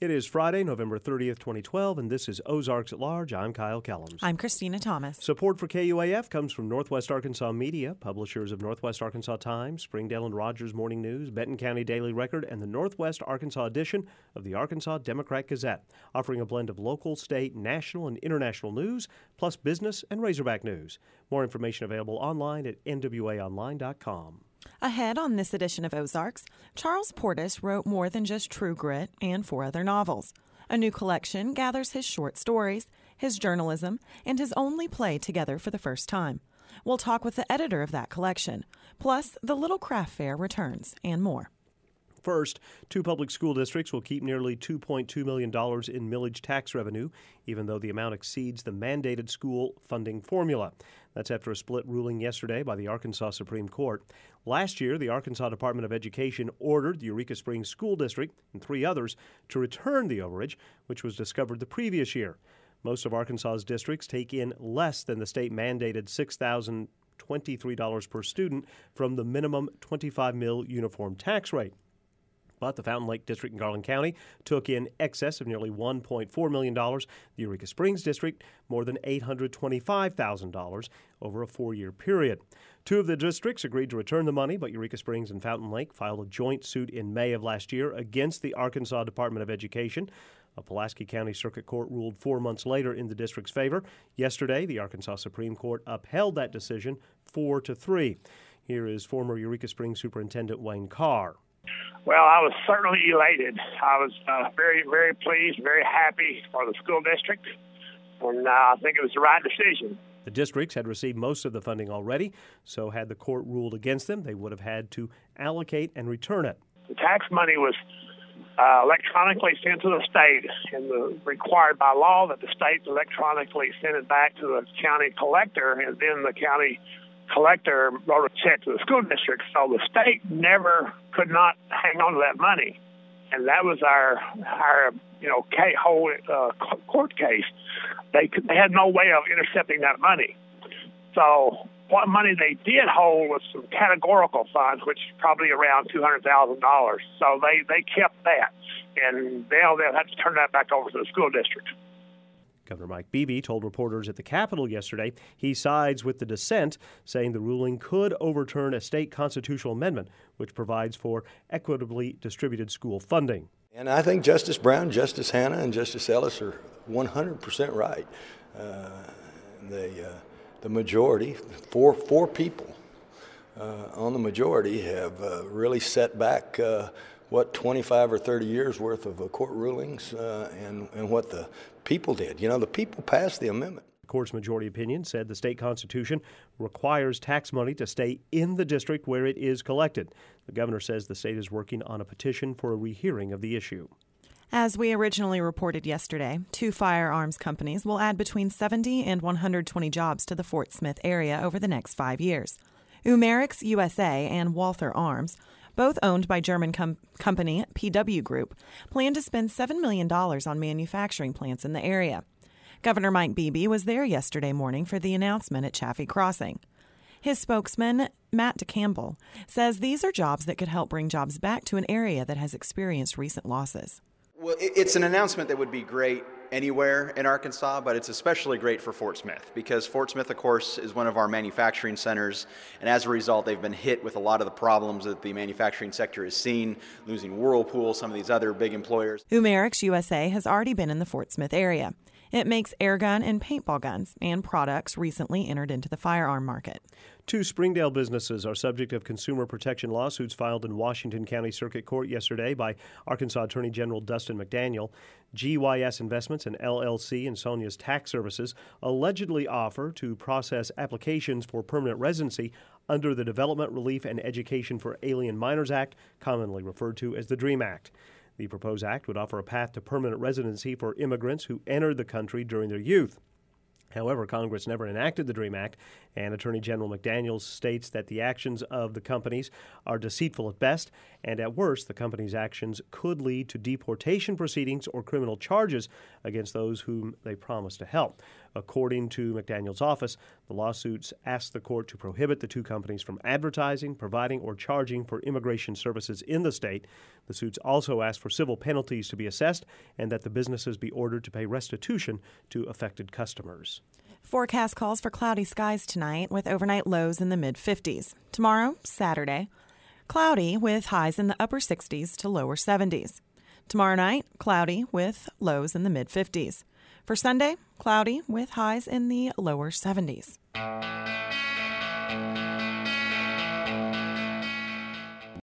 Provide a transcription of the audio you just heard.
It is Friday, November 30th, 2012, and this is Ozarks at Large. I'm Kyle Kellums. I'm Christina Thomas. Support for KUAF comes from Northwest Arkansas Media, publishers of Northwest Arkansas Times, Springdale and Rogers Morning News, Benton County Daily Record, and the Northwest Arkansas edition of the Arkansas Democrat Gazette, offering a blend of local, state, national, and international news, plus business and Razorback news. More information available online at nwaonline.com. Ahead on this edition of Ozarks, Charles Portis wrote more than just True Grit and 4 other novels. A new collection gathers his short stories, his journalism, and his only play together for the first time. We'll talk with the editor of that collection. Plus, the Little Craft Fair returns, and more. First, 2 public school districts will keep nearly $2.2 million in millage tax revenue, even though the amount exceeds the mandated school funding formula. That's after a split ruling yesterday by the Arkansas Supreme Court. Last year, the Arkansas Department of Education ordered the Eureka Springs School District and 3 others to return the overage, which was discovered the previous year. Most of Arkansas's districts take in less than the state-mandated $6,023 per student from the minimum $25 mil uniform tax rate. But the Fountain Lake District in Garland County took in excess of nearly $1.4 million. The Eureka Springs District, more than $825,000 over a 4-year period. 2 of the districts agreed to return the money, but Eureka Springs and Fountain Lake filed a joint suit in May of last year against the Arkansas Department of Education. A Pulaski County Circuit Court ruled 4 months later in the district's favor. Yesterday, the Arkansas Supreme Court upheld that decision 4-3. Here is former Eureka Springs Superintendent Wayne Carr. Well, I was certainly elated. I was very, very pleased, very happy for the school district, and I think it was the right decision. The districts had received most of the funding already, so had the court ruled against them, they would have had to allocate and return it. The tax money was electronically sent to the state, and required by law that the state electronically send it back to the county collector, and then the county collector wrote a check to the school district, so the state never could not hang on to that money, and that was our whole court case. They had no way of intercepting that money. So what money they did hold was some categorical funds, which is probably around $200,000. So they kept that, and they'll have to turn that back over to the school district. Governor Mike Beebe told reporters at the Capitol yesterday he sides with the dissent, saying the ruling could overturn a state constitutional amendment which provides for equitably distributed school funding. And I think Justice Brown, Justice Hanna, and Justice Ellis are 100% right. The majority, four people on the majority have really set back 25 or 30 years worth of court rulings and what the people did. You know, the people passed the amendment. The court's majority opinion said the state constitution requires tax money to stay in the district where it is collected. The governor says the state is working on a petition for a rehearing of the issue. As we originally reported yesterday, 2 firearms companies will add between 70 and 120 jobs to the Fort Smith area over the next 5 years. Umerix USA and Walther Arms, both owned by German company PW Group, plan to spend $7 million on manufacturing plants in the area. Governor Mike Beebe was there yesterday morning for the announcement at Chaffee Crossing. His spokesman, Matt DeCampbell, says these are jobs that could help bring jobs back to an area that has experienced recent losses. Well, it's an announcement that would be great anywhere in Arkansas, but it's especially great for Fort Smith because Fort Smith, of course, is one of our manufacturing centers, and as a result, they've been hit with a lot of the problems that the manufacturing sector has seen, losing Whirlpool, some of these other big employers. Umerix USA has already been in the Fort Smith area. It makes air gun and paintball guns and products recently entered into the firearm market. 2 Springdale businesses are subject of consumer protection lawsuits filed in Washington County Circuit Court yesterday by Arkansas Attorney General Dustin McDaniel. GYS Investments, an LLC in Sonia's Tax Services, allegedly offer to process applications for permanent residency under the Development, Relief, and Education for Alien Minors Act, commonly referred to as the DREAM Act. The proposed act would offer a path to permanent residency for immigrants who entered the country during their youth. However, Congress never enacted the DREAM Act, and Attorney General McDaniel states that the actions of the companies are deceitful at best, and at worst, the companies' actions could lead to deportation proceedings or criminal charges against those whom they promise to help. According to McDaniel's office, the lawsuits ask the court to prohibit the two companies from advertising, providing, or charging for immigration services in the state. The suits also ask for civil penalties to be assessed and that the businesses be ordered to pay restitution to affected customers. Forecast calls for cloudy skies tonight with overnight lows in the mid-50s. Tomorrow, Saturday, cloudy with highs in the upper 60s to lower 70s. Tomorrow night, cloudy with lows in the mid-50s. For Sunday, cloudy with highs in the lower 70s.